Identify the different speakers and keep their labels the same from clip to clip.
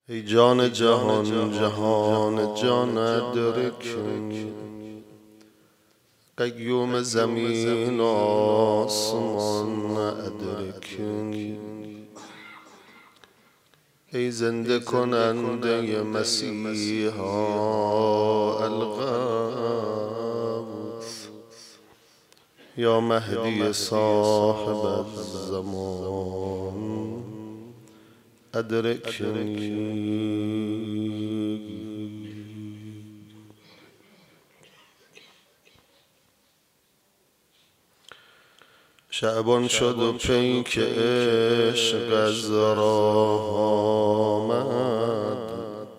Speaker 1: ای جان جهان جهان جان ادرکنی، قیوم زمین آسمان ادرکنی. ای زنده کننده مسیحا الغوث، یا مهدی صاحب الزمان ادرکنی. شعبان شد و پیک عشق از راه آمد،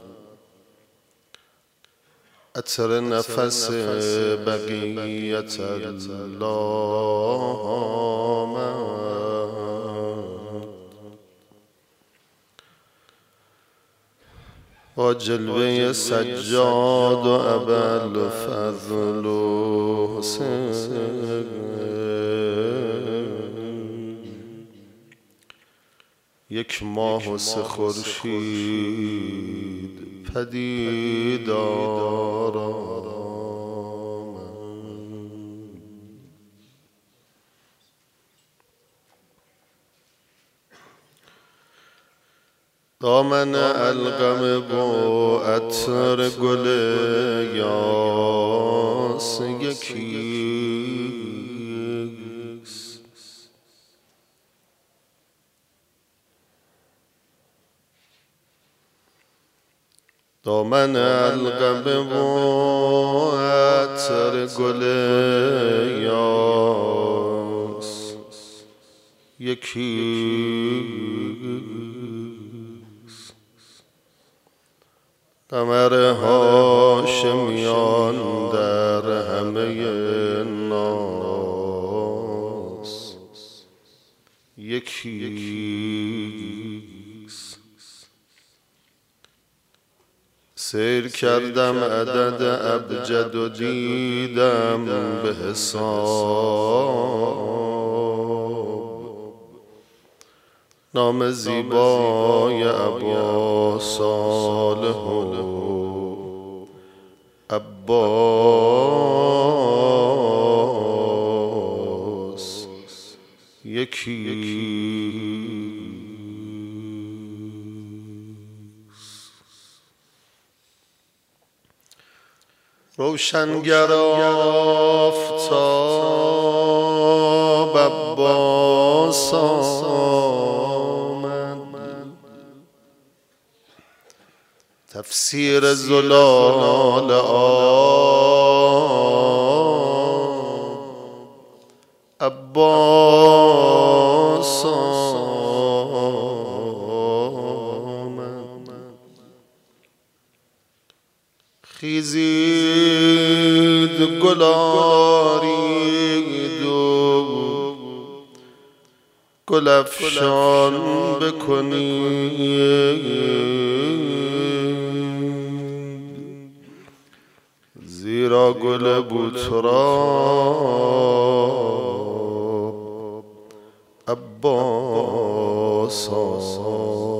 Speaker 1: عطر نفس بقیت الله آمد. با جلوه سجاد و ابوالفضل و حسین، یک ماه و سه خورشید پدیدار آمد. دامن القم و عطر گل یاس یکیست، دامن القم و عطر گل یاس یکیست. قمر هاشمیان در همه ناس یکیست. سیر کردم عدد ابجد و دیدم به حساب نام زیبای ابا صالح و عباس یکی. روشنگر آفتاب عباس آمد، تفسیر زلال آب عباس آمد. خیزید گل آرید و گل افشان بکنید، زیرا گل بوتراب عباس آمد.